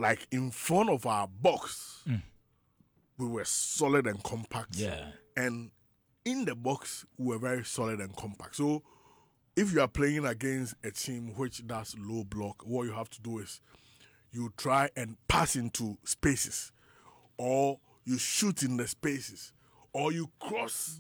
like in front of our box, we were solid and compact. Yeah. And in the box, we were very solid and compact. So if you are playing against a team which does low block, what you have to do is you try and pass into spaces, or you shoot in the spaces, or you cross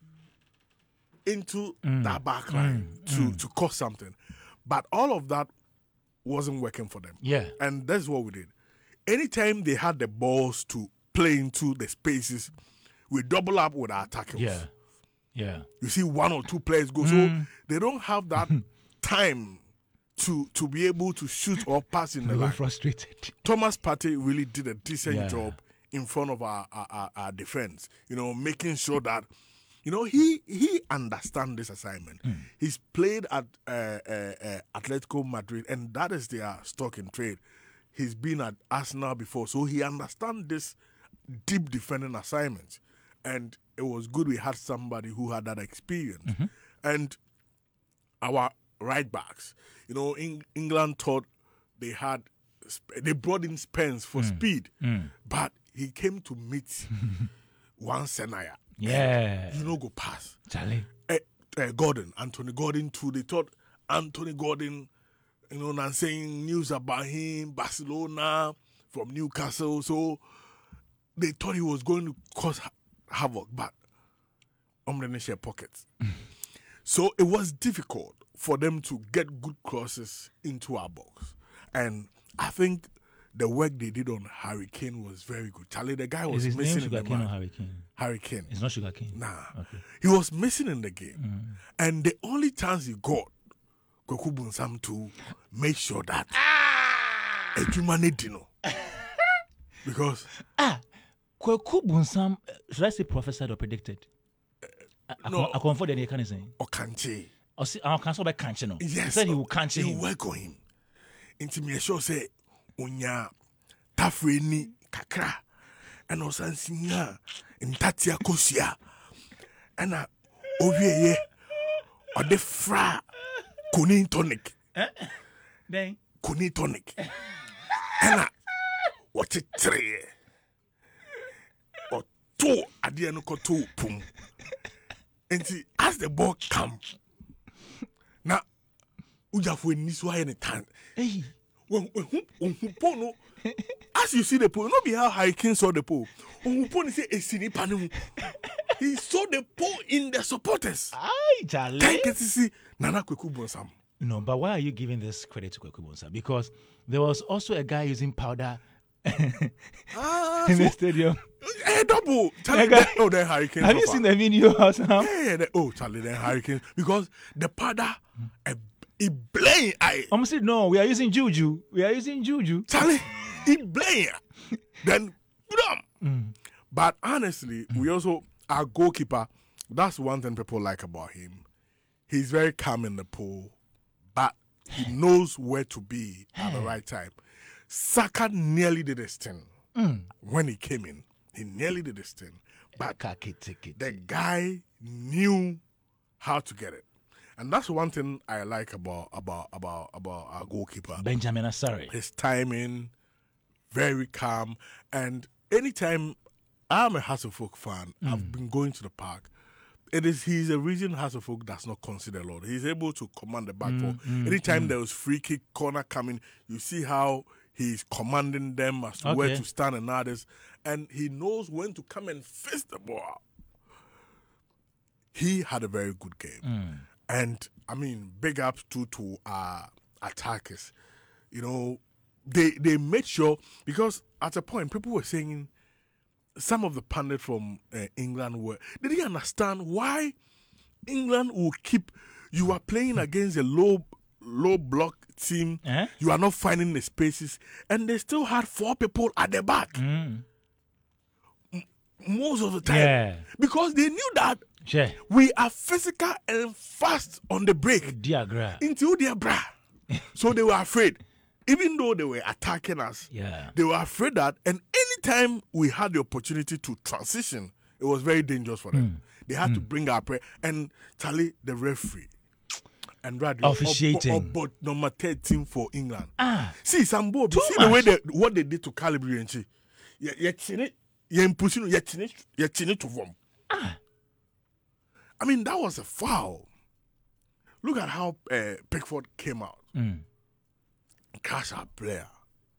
into that back line to cause something. But all of that wasn't working for them. Yeah. And that's what we did. Anytime they had the balls to play into the spaces, we double up with our tackles. Yeah. Yeah. You see one or two players go. So they don't have that time to be able to shoot or pass in the line. Frustrated. Thomas Partey really did a decent Yeah. job in front of our defense, making sure that, he understands this assignment. He's played at Atletico Madrid, and that is their stock in trade. He's been at Arsenal before, so he understands this deep defending assignment. And it was good we had somebody who had that experience. And our right backs, England thought they brought in Spence for speed, but he came to meet one Senaya. Yeah. Go pass. Charlie. Anthony Gordon too. They thought Anthony Gordon, and saying news about him, Barcelona, from Newcastle. They thought he was going to cause havoc, but didn't share pockets. So it was difficult for them to get good crosses into our box. And I think the work they did on Harry Kane was very good. Charlie, the guy was Is his missing name in the Sugar Cane or match. Harry Kane? Harry Kane. It's not Sugar Cane. Nah. Okay. He was missing in the game. And the only chance he got, Kweku Bunsam to make sure that Ejumane Dino. Because Kweku Bunsam, should I say prophesied or predicted? No. I confirm the kind of saying. Okanche. I'll cancel by Kanche no. Yes. He said he will Kanche He him. will work on him. Inti sure say unya tafreni kakra and osansinya ntatia kosia ana owieye ode fra koni tonic. Then Koni tonic. Ana what it three or two ade no ko two pum. Inti as the ball come na ujafo ni so aye ne tan. hey. When no, as you see the pole, not be how Harry Kane saw the pole. When say a city panel, he saw the pole in the supporters. Aye, Charlie. Thank you to see Nana Kweku Bunsam. No, but why are you giving this credit to Kweku Bunsam? Because there was also a guy using powder in the stadium. Double. Charlie, then Harry Kane. Have you seen the video? Charlie, then Harry Kane. Because the powder, it blame. I'm saying, no, we are using Juju. Charlie, it blame. Then, But honestly, we also, our goalkeeper, that's one thing people like about him. He's very calm in the pool, but he knows where to be at the right time. Saka nearly did his thing when he came in. He nearly did his thing. But the guy knew how to get it. And that's one thing I like about our goalkeeper. Benjamin Asare. His timing, very calm. And anytime I'm a Hasselhoff fan, I've been going to the park. He's a reason Hasselhoff does not consider a lot. He's able to command the back four. Anytime there was free kick corner coming, you see how he's commanding them as to where to stand and others. And he knows when to come and fist the ball. He had a very good game. And, I mean, big ups to our attackers. They made sure, because at a point, people were saying, some of the pundits from England they didn't understand why England will keep, you are playing against a low block team, you are not finding the spaces, and they still had 4 people at the back. Most of the time. Because they knew that we are physical and fast on the break. Into their bra. So they were afraid. Even though they were attacking us, they were afraid that, and anytime we had the opportunity to transition, it was very dangerous for them. They had to bring our prayer. And Charlie, the referee, and Radley officiating. but number 13 for England. See, Sambo, see the way what they did to Calibri and she. You pushing to form. I mean, that was a foul. Look at how Pickford came out. Crash our player.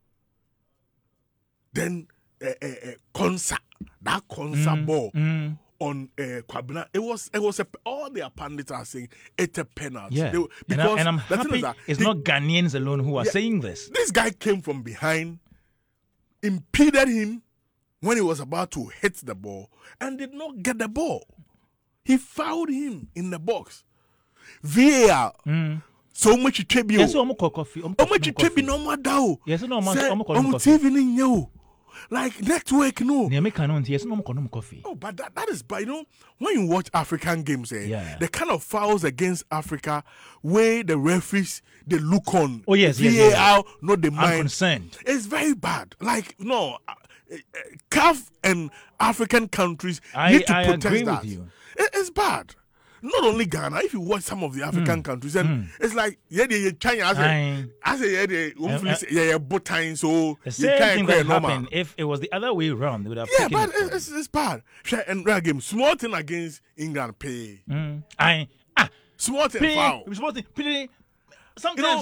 Then Konsa ball on Kwabena. It was all their pundits are saying it's a penalty. Yeah. Because and I'm happy it's not Ghanaians alone who are saying this. This guy came from behind, impeded him when he was about to hit the ball, and did not get the ball. He fouled him in the box. VAR. So much tribute. Yes, coffee. Much tribute no more down. Yes, no more coffee. Like network, no. Coffee. Oh, but that is, but when you watch African games, the kind of fouls against Africa, where the referees they look on. Oh yes, VAR, not the mind. I'm concerned. It's very bad. Like no, CAF and African countries need to protest agree that. With you. It's bad. Not only Ghana, if you watch some of the African countries, and it's like China as a botine, so the same thing that happened. If it was the other way around, they would have taken but it's bad. And that game, small thing against England, pay. Small thing foul. Small thing. Sometimes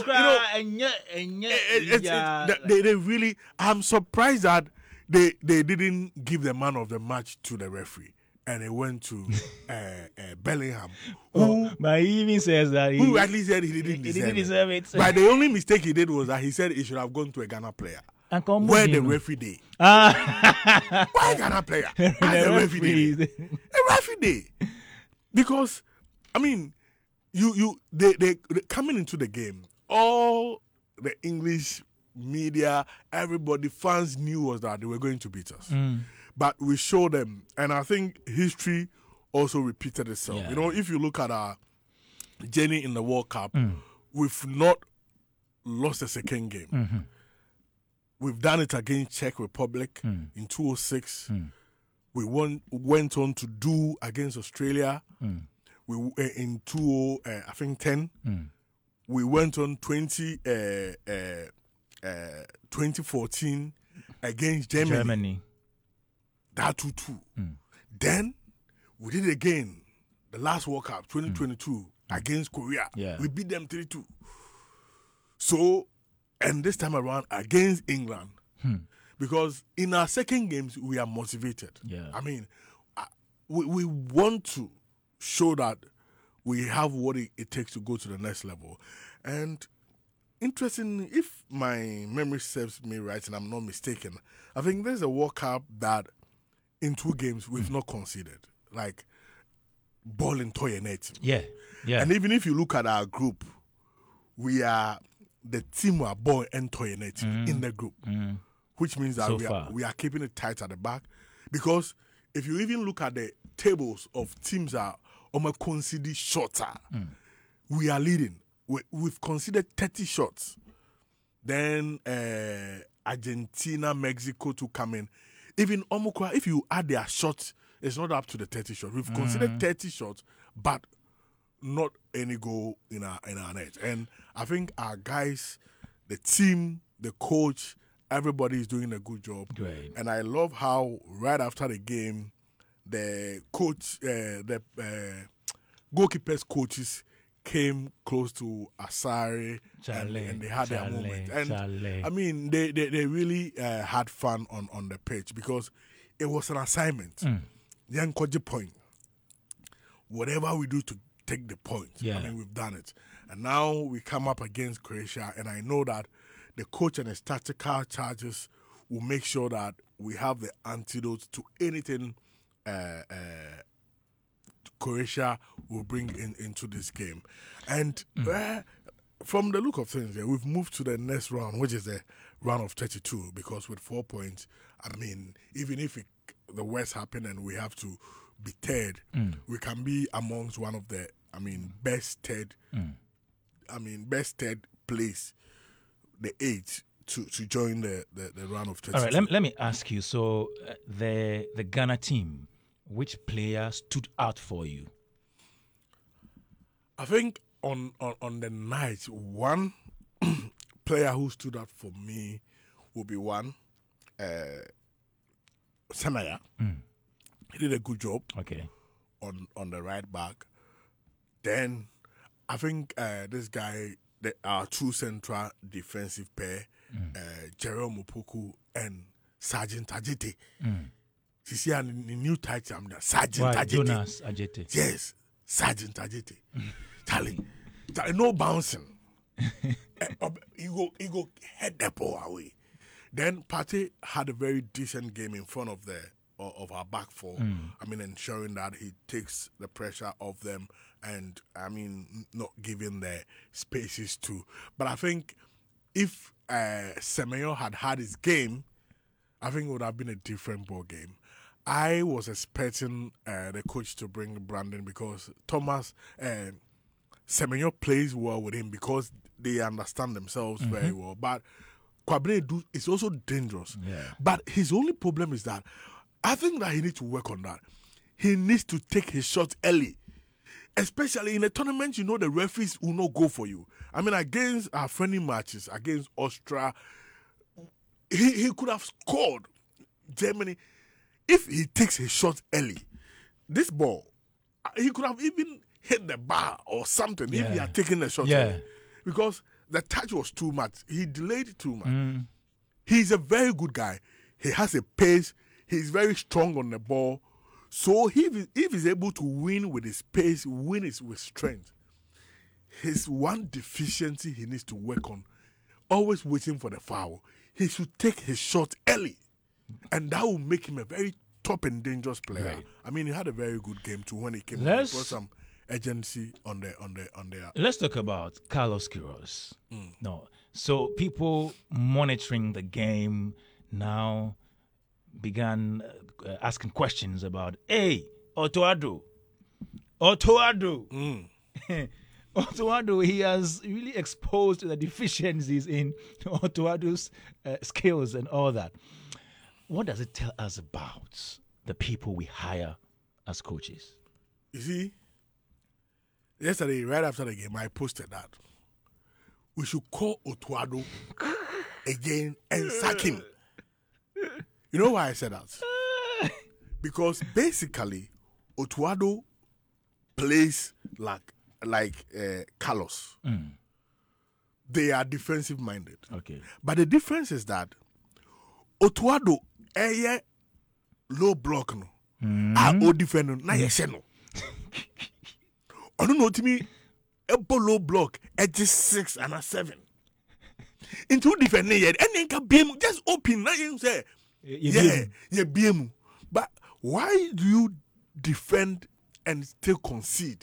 they really. I'm surprised that they didn't give the man of the match to the referee. And it went to Bellingham, but he even says that who at least said he didn't deserve it. But the only mistake he did was that he said he should have gone to a Ghana player. Where the referee day? Why Ghana player? The referee day. A referee day. Because, I mean, they coming into the game, all the English media, everybody, fans knew was that they were going to beat us. But we showed them, and I think history also repeated itself. Yeah. If you look at our journey in the World Cup, we've not lost a second game. We've done it against Czech Republic in 2006. We went on to do against Australia. We in 2010. We went on 2014 against Germany. That 2-2. Then we did it again. The last World Cup, 2022, against Korea. Yeah. We beat them 3-2. So, and this time around against England. Because in our second games, we are motivated. Yeah. I mean, we want to show that we have what it takes to go to the next level. And interesting, if my memory serves me right and I'm not mistaken, I think there's a World Cup that in 2 games we've not conceded. Like ball in toy and net. Yeah. And even if you look at our group, we are the team who are ball and toy and net in the group. Which means that we are keeping it tight at the back. Because if you even look at the tables of teams that are conceded shorter, we are leading. We've conceded 30 shots. Then Argentina, Mexico to come in. Even Omokwa, if you add their shots, it's not up to the 30 shots. We've considered 30 shots, but not any goal in our net. And I think our guys, the team, the coach, everybody is doing a good job. Great. And I love how right after the game, the coach, goalkeepers coaches came close to Asare and they had their moment. And I mean, they really had fun on the pitch because it was an assignment. Young Koji point. Whatever we do to take the point, I mean, we've done it. And now we come up against Croatia, and I know that the coach and his tactical charges will make sure that we have the antidote to anything Croatia will bring into this game. And from the look of things, we've moved to the next round, which is the round of 32, because with 4 points, I mean, even if the worst happen and we have to be third, we can be amongst one of the, best third, best third place, the 8 to join the round of 32. All right, let me ask you, so the Ghana team, which player stood out for you? I think on the night, one player who stood out for me will be one Samaya. He did a good job. Okay. On the right back. Then I think this guy, our two central defensive pair, Jerome Opoku and Sergeant Ajete. You see, the new title, I'm there. Sergeant Ajete. Jonas Ajete. Yes, Sergeant Ajete. Charlie, no bouncing. He go head the ball away. Then Partey had a very decent game in front of our back four. I mean, ensuring that he takes the pressure off them and, I mean, not giving the spaces to. But I think if Semenyo had his game, I think it would have been a different ball game. I was expecting the coach to bring Brandon because Thomas Semenyo plays well with him because they understand themselves very well. But Kwabena is also dangerous. Yeah. But his only problem is that I think that he needs to work on that. He needs to take his shots early. Especially in a tournament, the referees will not go for you. I mean, against our friendly matches, against Austria, he could have scored Germany if he takes his shot early. This ball, he could have even hit the bar or something if he had taken the shot early. Because the touch was too much. He delayed too much. He's a very good guy. He has a pace. He's very strong on the ball. So if he's able to win with his pace, win it with strength, his one deficiency he needs to work on, always waiting for the foul. He should take his shot early. And that will make him a very top and dangerous player. Right. I mean, he had a very good game too when he came. He brought some agency on the. Let's talk about Carlos Queiroz. No, so people monitoring the game now began asking questions about, hey, Otto Addo. Otto Addo, he has really exposed the deficiencies in Otto Addo's skills and all that. What does it tell us about the people we hire as coaches? You see, yesterday, right after the game, I posted that we should call Otto Addo again and sack him. You know why I said that? Because basically, Otto Addo plays like Carlos. They are defensive minded. Okay. But the difference is that Otto Addo low block no. O defend na yeshe no. Ono no timi low block edge 6 and a 7. Into defend yet and then BM just open na you say BM. But why do you defend and still concede?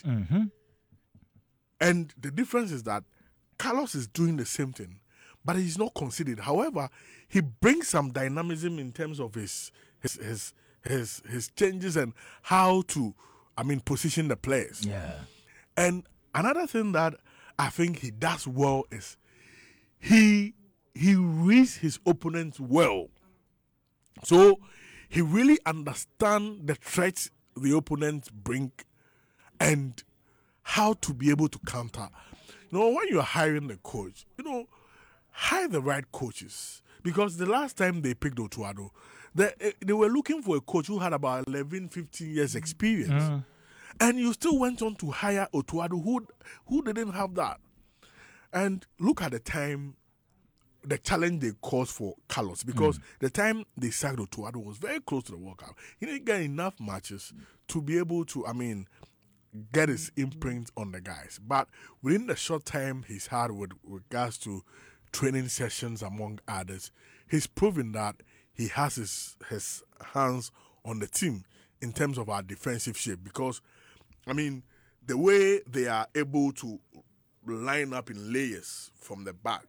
And the difference is that Carlos is doing the same thing, but he's not conceded. However, he brings some dynamism in terms of his changes and how to, position the players. Yeah. And another thing that I think he does well is he reads his opponents well. So he really understands the threats the opponents bring and how to be able to counter. When you're hiring the coach, hire the right coaches. Because the last time they picked Otto Addo, they were looking for a coach who had about 11, 15 years experience. And you still went on to hire Otto Addo who didn't have that. And look at the time, the challenge they caused for Carlos. Because the time they sacked Otto Addo was very close to the World Cup. He didn't get enough matches to be able to, get his imprint on the guys. But within the short time he's had with regards to training sessions, among others, he's proven that he has his hands on the team in terms of our defensive shape. Because, the way they are able to line up in layers from the back,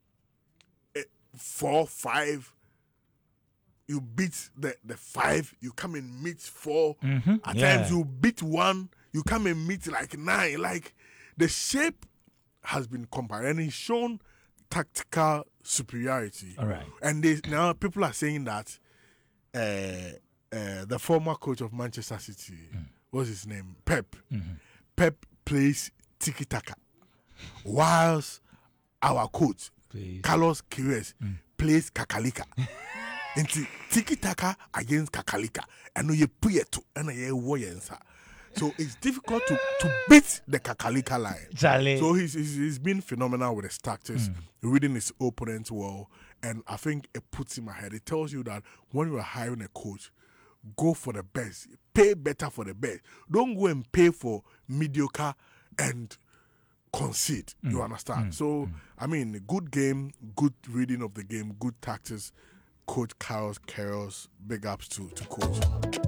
4, 5, you beat the 5, you come and meet 4. At times you beat 1, you come and meet 9. Like, the shape has been compared and he's shown tactical superiority. All right. And now people are saying that the former coach of Manchester City, what's his name? Pep. Pep plays tiki-taka. whilst our coach, Please. Carlos Queiroz, plays Kakalika. Nti tiki taka against Kakalika. And you put to and you warriors. So it's difficult to beat the Kakalika line. Charlie. So he's been phenomenal with his tactics, reading his opponents well, and I think it puts him ahead. It tells you that when you are hiring a coach, go for the best, pay better for the best. Don't go and pay for mediocre and concede. You understand? So I mean, good game, good reading of the game, good tactics. Coach Carlos Queiroz, big ups to coach.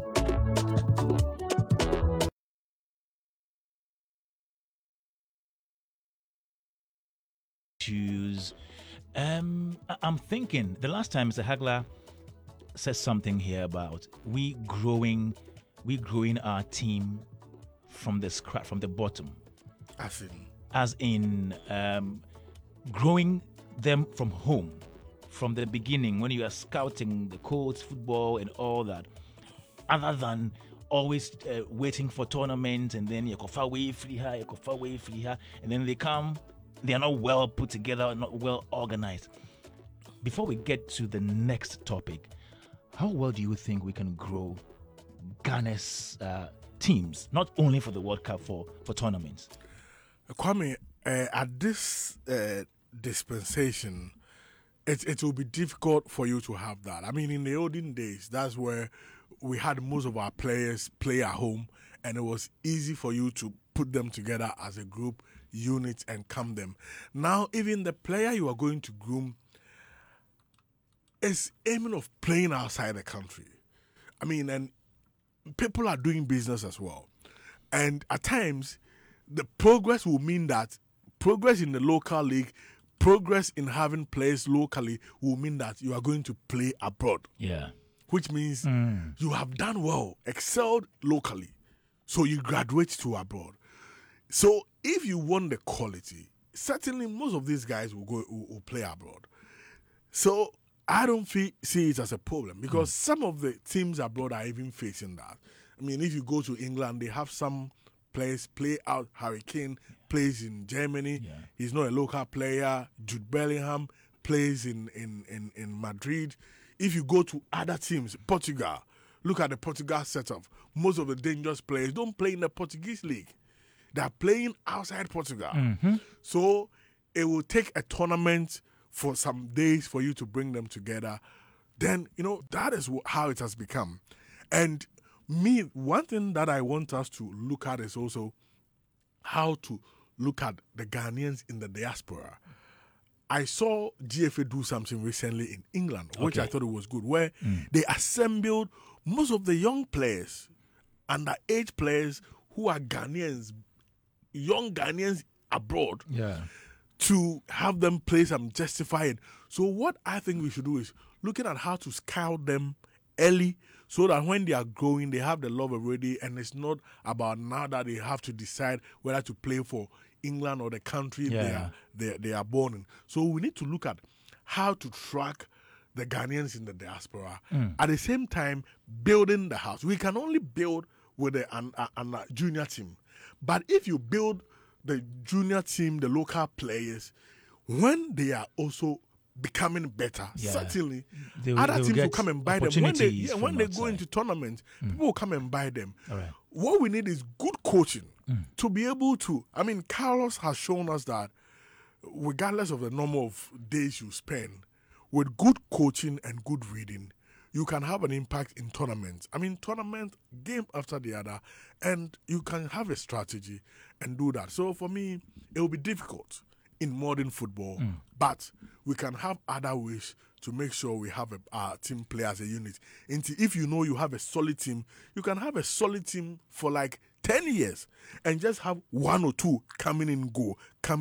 Choose. I'm thinking the last time Mr. Hagler said something here about we growing our team from the bottom, as in growing them from home, from the beginning when you are scouting the codes, football, and all that, other than always waiting for tournaments and then you go far away, and then they come. They are not well put together, not well organized. Before we get to the next topic, how well do you think we can grow Ghana's teams, not only for the World Cup, for tournaments? Kwame, at this dispensation, it will be difficult for you to have that. I mean, in the olden days, that's where we had most of our players play at home, and it was easy for you to put them together as a group unit and calm them. Now, even the player you are going to groom is aiming of playing outside the country. I mean, and people are doing business as well. And at times, the progress will mean that progress in the local league, progress in having players locally will mean that you are going to play abroad. Yeah. Which means you have done well, excelled locally, so you graduate to abroad. So if you want the quality, certainly most of these guys will play abroad. So I don't see it as a problem because some of the teams abroad are even facing that. I mean, if you go to England, they have some players play out. Harry Kane plays in Germany. Yeah. He's not a local player. Jude Bellingham plays in Madrid. If you go to other teams, Portugal, look at the Portugal setup. Most of the dangerous players don't play in the Portuguese league. They are playing outside Portugal. Mm-hmm. So it will take a tournament for some days for you to bring them together. Then, that is how it has become. And one thing that I want us to look at is also how to look at the Ghanaians in the diaspora. I saw GFA do something recently in England, which I thought it was good, where they assembled most of the young players, underage players who are Ghanaians, young Ghanaians abroad, to have them play some justified. So what I think we should do is looking at how to scout them early so that when they are growing, they have the love already, and it's not about now that they have to decide whether to play for England or the country they are born in. So we need to look at how to track the Ghanaians in the diaspora. At the same time, building the house. We can only build with a junior team. But if you build the junior team, the local players, when they are also becoming better, certainly other teams will come and buy them. When they go into tournaments, people will come and buy them. Right. What we need is good coaching to be able to. I mean, Carlos has shown us that regardless of the number of days you spend, with good coaching and good reading, you can have an impact in tournaments. I mean, tournament, game after the other, and you can have a strategy and do that. So for me, it will be difficult in modern football, but we can have other ways to make sure we have a team play as a unit. If you know you have a solid team, you can have a solid team for like 10 years and just have one or two coming in, go,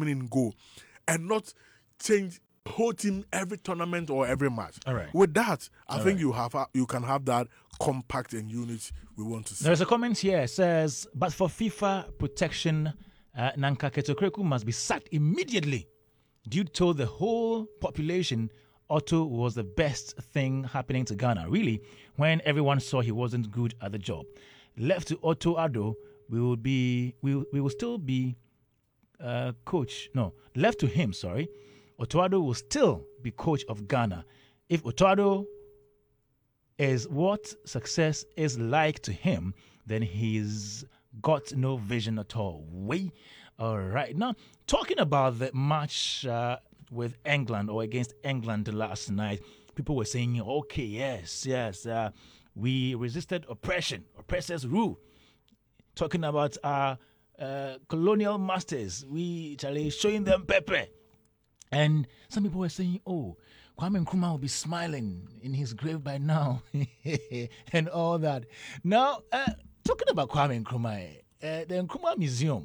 and not change whole team every tournament or every match. All right. With that, I think you can have that compact and unit we want to see. There's a comment here says, but for FIFA protection, Nanka Ketokreku must be sacked immediately. Dude told the whole population Otto was the best thing happening to Ghana. Really, when everyone saw he wasn't good at the job. Left to Otto Addo, we will still be left to him, Otto Addo will still be coach of Ghana. If Otto Addo is what success is like to him, then he's got no vision at all. All right. Now, talking about the match with England or against England last night, people were saying, okay, yes, we resisted oppression, oppressors rule. Talking about our colonial masters, we showing them pepper. And some people were saying, oh, Kwame Nkrumah will be smiling in his grave by now and all that. Now, talking about Kwame Nkrumah, the Nkrumah Museum,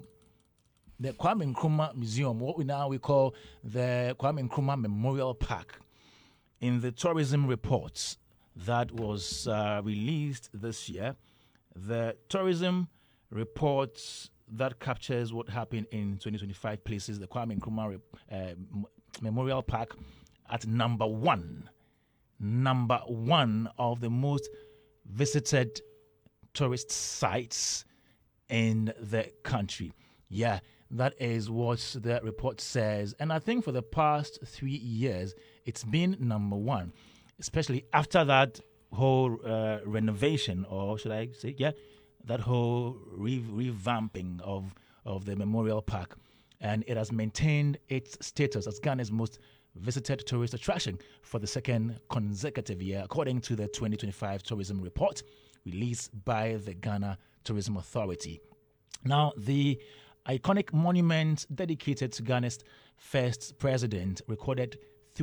what we call the Kwame Nkrumah Memorial Park, in the tourism reports that was released this year, the tourism reports that captures what happened in 2025 places the Kwame Nkrumah Memorial Park at number one of the most visited tourist sites in the country. Yeah, that is what the report says. And I think for the past 3 years, it's been number one, especially after that whole renovation, or should I say, that whole revamping of the Memorial Park. And it has maintained its status as Ghana's most visited tourist attraction for the second consecutive year, according to the 2025 tourism report released by the Ghana Tourism Authority. Now, the iconic monument dedicated to Ghana's first president recorded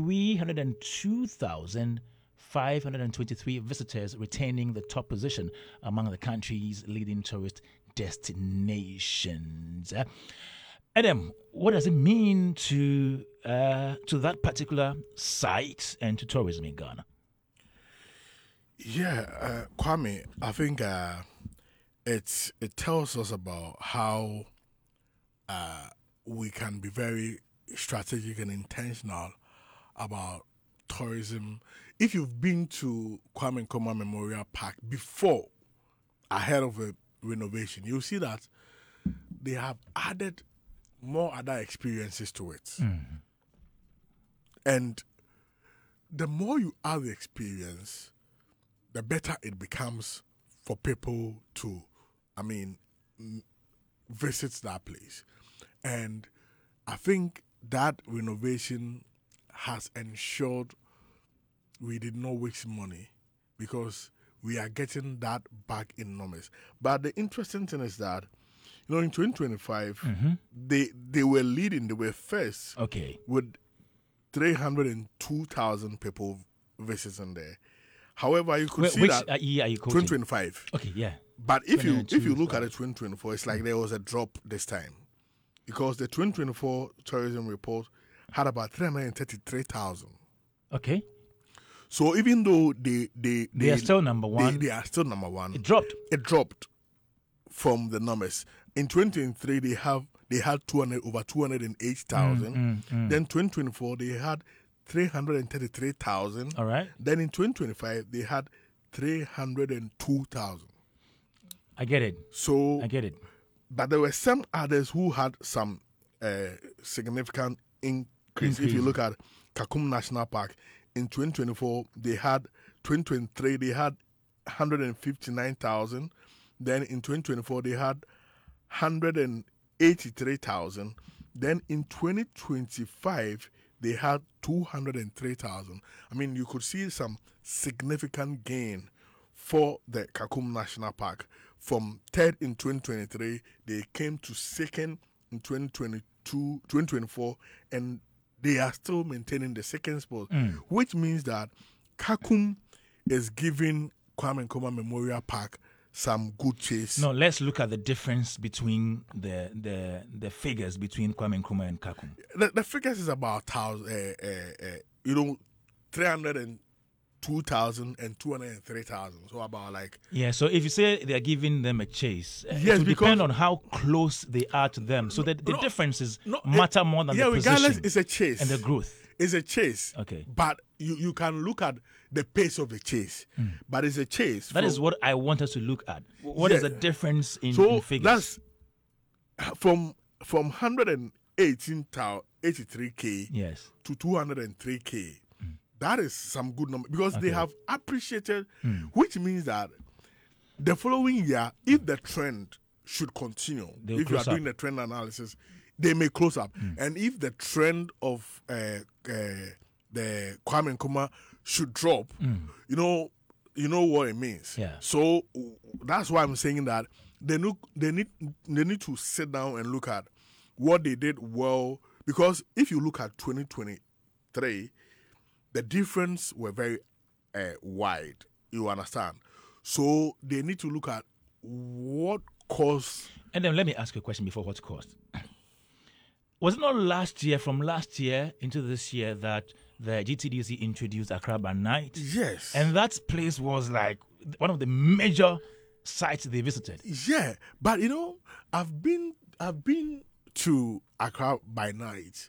302,523 visitors, retaining the top position among the country's leading tourist destinations. Adam, what does it mean to that particular site and to tourism in Ghana? Yeah, Kwame, I think it tells us about how we can be very strategic and intentional about tourism. If you've been to Kwame Nkrumah Memorial Park before, ahead of a renovation, you'll see that they have added more other experiences to it. Mm-hmm. And the more you add the experience, the better it becomes for people to, visit that place. And I think that renovation has ensured we did not waste money because we are getting that back in numbers. But the interesting thing is that, in 2025, they were leading, they were first with 302,000 people visiting there. However, you could see that year are you quoting? 2025. Okay, yeah. But if you look at it 2024, it's like there was a drop this time. Because the 2024 tourism report had about 333,000. Okay. So even though they are still number one. They are still number one. It dropped. It dropped from the numbers. In 2023, they had over 208,000. Then 2024, they had 333,000. All right. Then in 2025, they had 302,000. I get it. But there were some others who had some significant increase. If you look at Kakum National Park, in 2024, 2023, they had 159,000. Then in 2024, they had 183,000. Then in 2025, they had 203,000. You could see some significant gain for the Kakum National Park. From third in 2023, they came to second in 2024, and they are still maintaining the second spot, which means that Kakum is giving Kwame Nkrumah Memorial Park some good chase. No, let's look at the difference between the figures between Kwame Nkrumah and Kakum. The figures is about 302,000 and 203,000. So about like... Yeah, so if you say they're giving them a chase, it will depend on how close they are to them. So the differences matter more than the position. Regardless, it's a chase. And the growth. It's a chase. Okay. But you can look at the pace of the chase. But it's a chase. That is what I want us to look at. What is the difference in figures? That's from 100 and 183K Yes. to 203K. That is some good number because they Okay. have appreciated, which means that the following year, if the trend should continue, They'll if you are close up. doing the trend analysis, they may close up. And if the trend of the Kwame Nkrumah should drop, you know what it means. Yeah. So that's why I'm saying that they need to sit down and look at what they did well, because if you look at 2023, the difference were very wide. You understand? So they need to look at what caused. And then let me ask you a question before what caused. Was it not from last year into this year, that the GTDC introduced Accra by Night? Yes. And that place was like one of the major sites they visited. Yeah, but I've been to Accra by Night.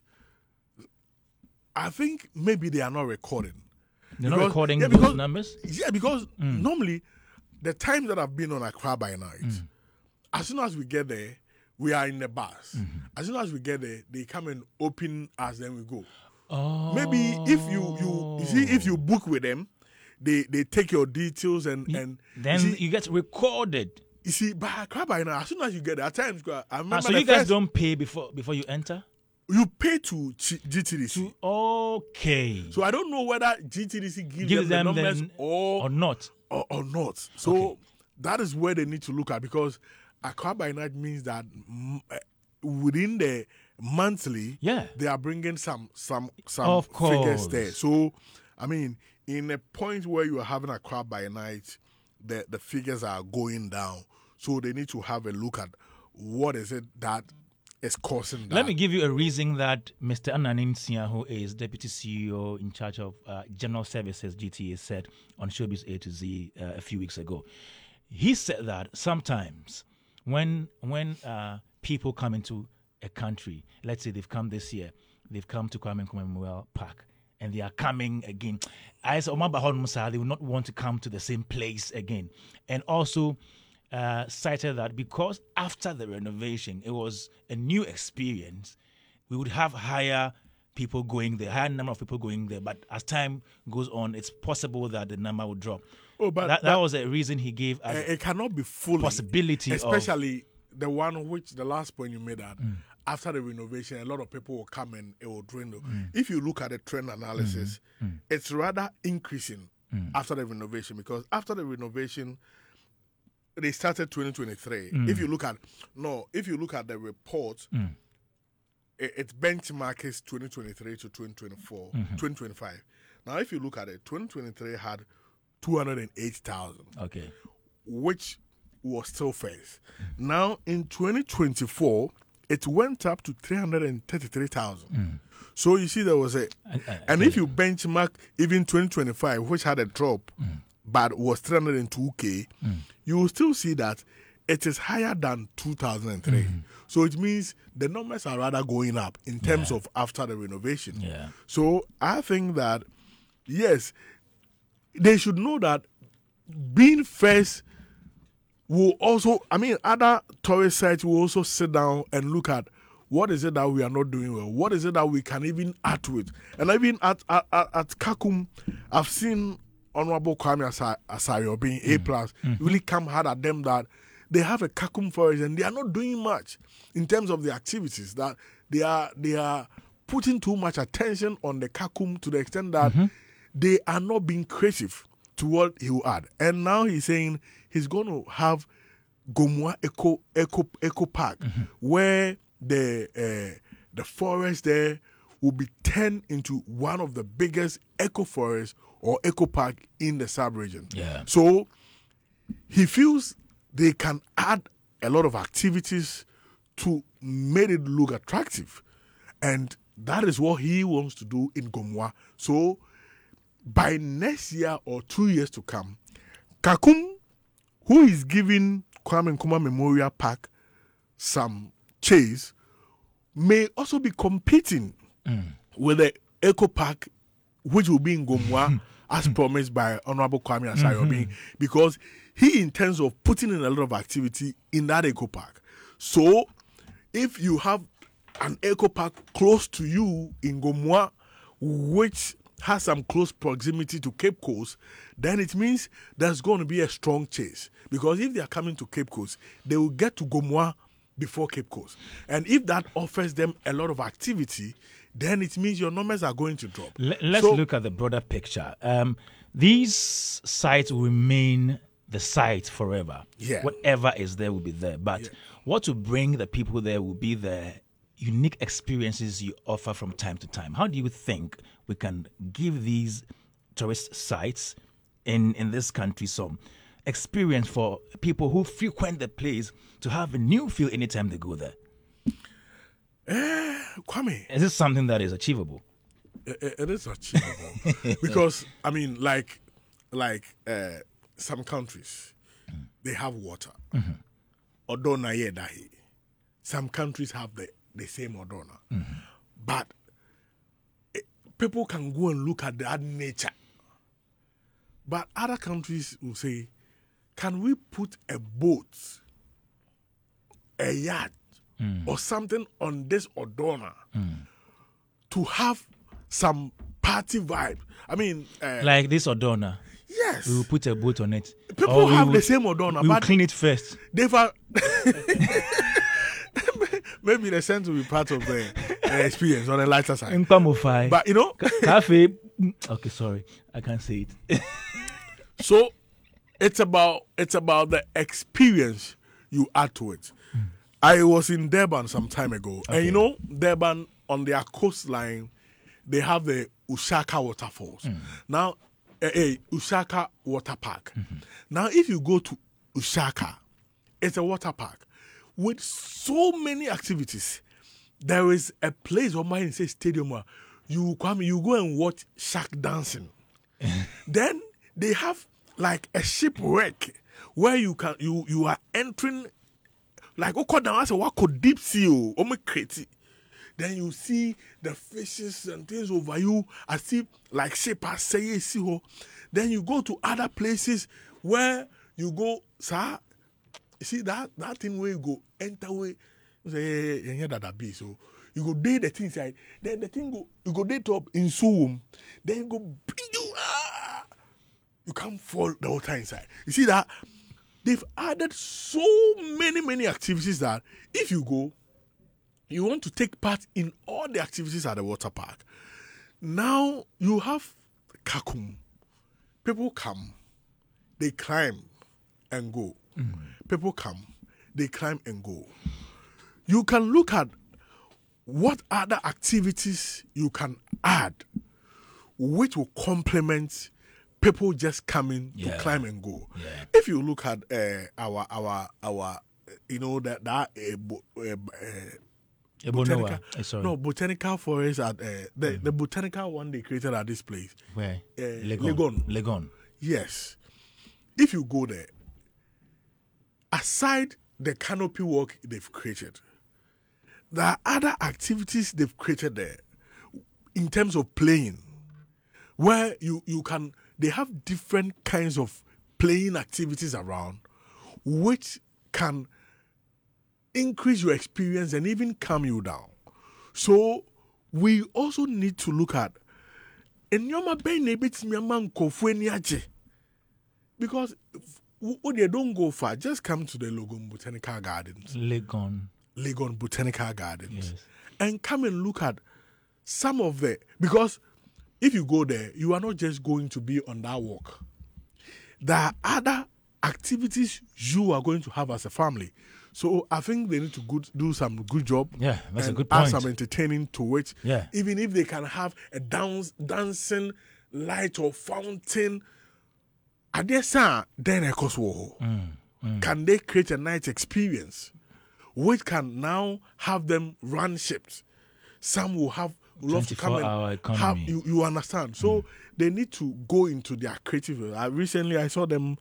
I think maybe they are not recording. They're not Because- recording yeah, those because- numbers? Yeah, because normally the times that I've been on Accra by Night, as soon as we get there, we are in the bus. As soon as we get there, they come and open us, then we go. Oh. Maybe if you see, if you book with them, they take your details and Then you see, you get recorded. you see, by Accra by Night, as soon as you get there, at times I remember So the you guys first- don't pay before you enter? you pay to GTDC. Okay. So I don't know whether GTDC gives Give them them the numbers the- or or not. not. So that is where they need to look at, because Accra by Night means that within the monthly, Yeah. they are bringing some Of figures course. there. So I mean, in a point where you are having Accra by Night, the figures are going down. So they need to have a look at what is it that is causing that. Let me give you a reason that Mr. Ananin Sia, who is Deputy CEO in charge of General Services, GTA, said on Showbiz A to Z a few weeks ago. He said that sometimes when people come into a country, let's say they've come this year, they've come to Kwame Nkrumah Memorial Park, and they are coming again. As Omar Bahon Musa, they will not want to come to the same place again. And also cited that because after the renovation, it was a new experience, we would have higher number of people going there. But as time goes on, it's possible that the number will drop. Oh, but that was a reason he gave as it cannot be fully possibility of- especially the one which the last point you made, that after the renovation a lot of people will come and it will dwindle. If you look at the trend analysis, it's rather increasing after the renovation, because after the renovation they started 2023. If you look at the report, its benchmark is 2023 to 2024, 2025. Now if you look at it, 2023 had 208,000, Okay. which was still first. Now in 2024, it went up to 333,000. So you see, there was and if you benchmark even 2025, which had a drop, but was 302K, you will still see that it is higher than 2003. So it means the numbers are rather going up in terms of after the renovation. Yeah. So I think that, yes, they should know that being first will also, other tourist sites will also sit down and look at what is it that we are not doing well, what is it that we can even add to it. And even at Kakum, I've seen Honorable Kwame Asario being A+, really come hard at them that they have a Kakum forest and they are not doing much in terms of the activities, that they are putting too much attention on the Kakum to the extent that they are not being creative to what he will add. And now he's saying he's going to have Gomwa Eco Park, where the forest there will be turned into one of the biggest eco forests or eco park in the sub-region. Yeah. So he feels they can add a lot of activities to make it look attractive. And that is what he wants to do in Gomwa. So by next year or 2 years to come, Kakum, who is giving Kwame Nkrumah Memorial Park some chase, may also be competing with the Eco Park, which will be in Gomwa, as promised by Honorable Kwame Asario, because he intends of putting in a lot of activity in that Eco Park. So if you have an eco park close to you in Gomoa, which has some close proximity to Cape Coast, then it means there's going to be a strong chase. Because if they are coming to Cape Coast, they will get to Gomoa before Cape Coast. And if that offers them a lot of activity, then it means your numbers are going to drop. Let's look at the broader picture. These sites will remain the site forever. Yeah. Whatever is there will be there. But what will bring the people there will be the unique experiences you offer from time to time. How do you think we can give these tourist sites in this country some experience for people who frequent the place to have a new feel anytime they go there? Kwame, Is this something that is achievable? it is achievable. Because, I mean, like some countries, they have water. Odona yedahi. Some countries have the same Odona. But people can go and look at that nature. But other countries will say, can we put a boat, a yacht, or something on this Odona to have some party vibe? I mean, Like this Odona. yes. We will put a boat on it. People Or we have will- the same Odona, We will but clean it first. they've maybe the sense will be part of the experience on the lighter side. Nkpamofai. But you know, Cafe. Okay, sorry. I can't say it. so it's about the experience you add to it. I was in Durban some time ago, and you know, Durban on their coastline, they have the Ushaka waterfalls. Now, Ushaka water park. Now, if you go to Ushaka, it's a water park with so many activities. There is a place on my say stadium where you come, you go and watch shark dancing. Then they have like a shipwreck where you are entering like deep sea crazy. Then you see the fishes and things over you as if like shapers say see. Then you go to other places where you go, sir. You see that thing where you go enter way say yeah, that be so you go day the thing side, then the thing go you go day top in Suwum, then you go bring you you can't fall the whole time inside. You see that they've added so many activities that if you go, you want to take part in all the activities at the water park. Now you have Kakum. People come, they climb and go. People come, they climb and go. You can look at what other activities you can add which will complement people just coming to climb and go. Yeah. If you look at our you know that botanical forest at the botanical one they created at this place. Where? Legon. Yes. If you go there, aside the canopy walk they've created, there are other activities they've created there in terms of playing, where you can, they have different kinds of playing activities around, which can increase your experience and even calm you down. So we also need to look at because they don't go far. Just come to the Legon Botanical Gardens. Legon Botanical Gardens. Yes. And come and look at some of the, because if you go there, you are not just going to be on that walk. There are other activities you are going to have as a family. So I think they need to do some good job. Yeah, that's and a good add point. some entertaining to it. Yeah. Even if they can have a dancing light or fountain. Then can they create a night experience which can now have them run ships? Some will have love to come and 24-hour have economy. you understand. So they need to go into their creative. Recently I saw them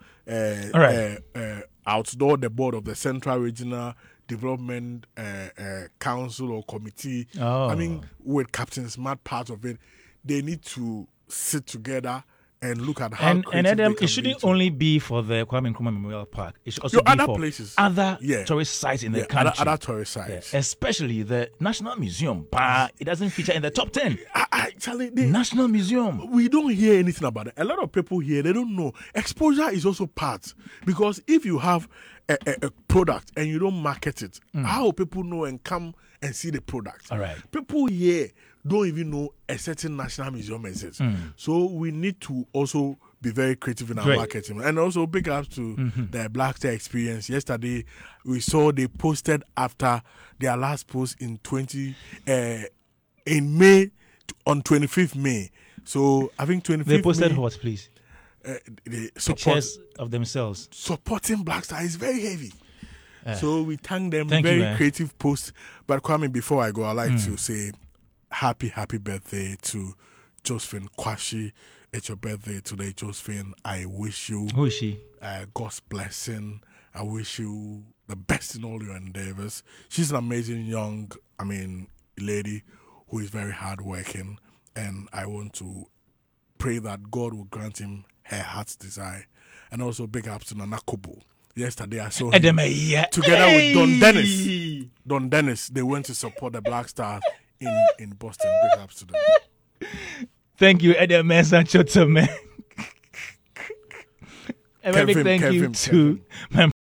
outdoor the board of the Central Regional Development Council or Committee. Oh. I mean, with Captain Smart part of it, they need to sit together and look at how And creative Adam, they can it shouldn't be to- only be for the Kwame Nkrumah Memorial Park. It should also Your be other for places. other Yeah. tourist sites in the yeah, country. other tourist Yeah, sites. especially the National Museum. It doesn't feature in the top 10. Charlie, National Museum. we don't hear anything about it. A lot of people here, they don't know. Exposure is also part. Because if you have a product and you don't market it, how will people know and come and see the product? All right. People here don't even know a certain national museum exists. So we need to also be very creative in our Great. marketing. And also big ups to the Black Star Experience. Yesterday, we saw they posted after their last post in May, on 25th May. So I think 25th They posted May, what, please? they support, Pictures of themselves. supporting Black Star is very heavy. So we thank them. Thank you, very man. creative post. But Kwame, before I go, I'd like to say happy birthday to Josephine Kwashi. It's your birthday today, Josephine. I wish you Who is she? God's blessing. I wish you the best in all your endeavors. She's an amazing young, lady who is very hardworking. And I want to pray that God will grant him her heart's desire. And also big ups to Nana Kobo. Yesterday I saw him together with Don Dennis. Don Dennis, they went to support the Black Stars in Boston. Big ups to them. Thank you, Edem Mensah Chotome. And a big thank you Kevin. to my